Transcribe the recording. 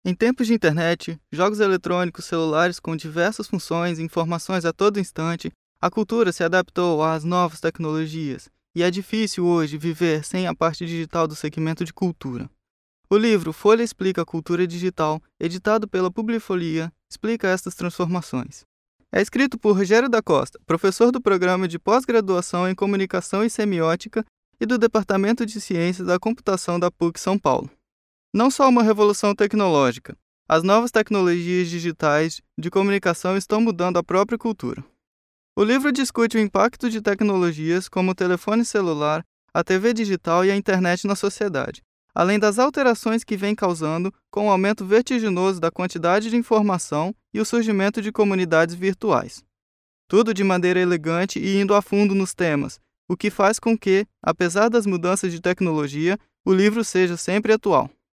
Em tempos de internet, jogos eletrônicos, celulares com diversas funções e informações a todo instante, a cultura se adaptou às novas tecnologias e é difícil hoje viver sem a parte digital do segmento de cultura. O livro Folha Explica a Cultura Digital, editado pela Publifolia, explica estas transformações. É escrito por Rogério da Costa, professor do Programa de Pós-Graduação em Comunicação e Semiótica e do Departamento de Ciências da Computação da PUC São Paulo. Não só uma revolução tecnológica, as novas tecnologias digitais de comunicação estão mudando a própria cultura. O livro discute o impacto de tecnologias como o telefone celular, a TV digital e a internet na sociedade, além das alterações que vem causando com o aumento vertiginoso da quantidade de informação e o surgimento de comunidades virtuais. Tudo de maneira elegante e indo a fundo nos temas, o que faz com que, apesar das mudanças de tecnologia, o livro seja sempre atual.